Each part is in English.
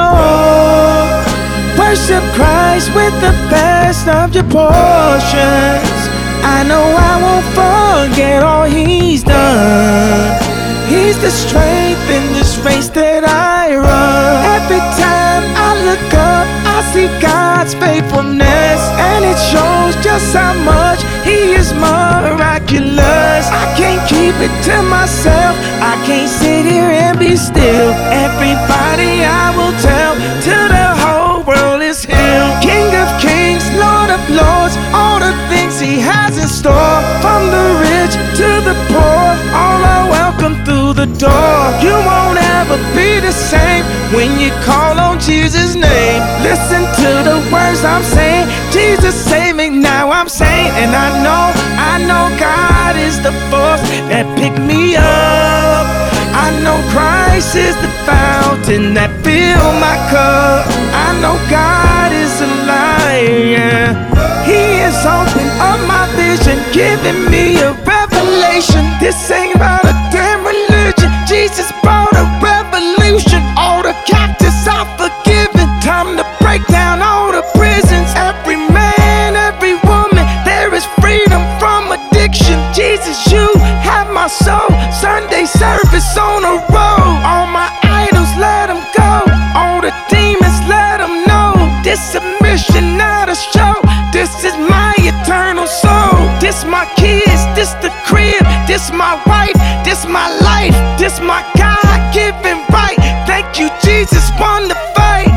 Lord. Worship Christ with the best of your portions. I know I won't forget all He's done. He's the strength in this race that I run. Every time I look up, I see God's faithfulness, and it shows just how much He is miraculous. I can't keep it to myself, I can't sit here and be still. Everybody I will tell, till the whole world is healed. King of kings, Lord of lords, all the things He has in store. From the rich to the poor, all are welcome through the door. You won't ever be the same when you call on Jesus' name. Listen to the words I'm saying. Jesus save me, now I'm saying. And I know God is the force that picked me up. I know Christ is the fountain that filled my cup. I know God is alive, yeah. He has opened up my vision, giving me a revelation. This ain't about a damn religion. Jesus brought a revolution. All the captives are forgiven. Time to break down all the prisons. Every man, every woman, there is freedom from addiction. Jesus, you have my soul. Sunday service on the road. All my idols, let them go. All the demons, let them know. This a mission, not a show. This is my eternal soul. This my kids, this the crib. This my wife, this my life. This my God-given right. Thank you, Jesus, won the fight.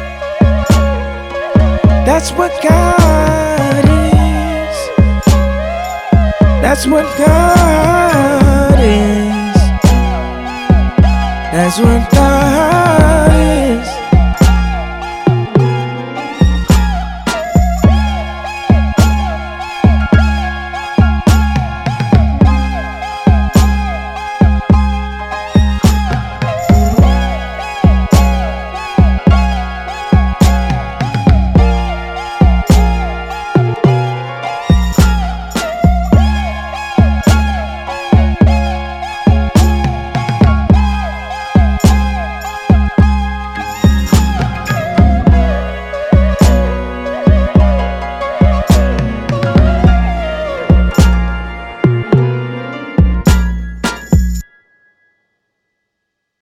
That's what God is. That's what God is. That's what God